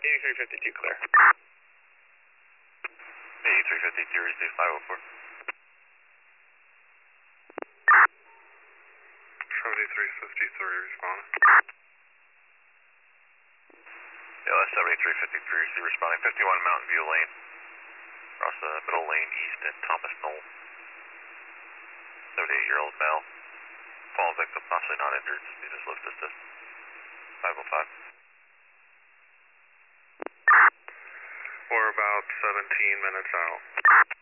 8352 clear. 8352, receive 504. 7353, respond. Yeah, that's 7353, receive responding. 51 Mountain View Lane. Across the middle lane east at Thomas Knoll. 78-year-old male. Fallen victim, possibly not injured. He just lift assist. 505. We're about 17 minutes out.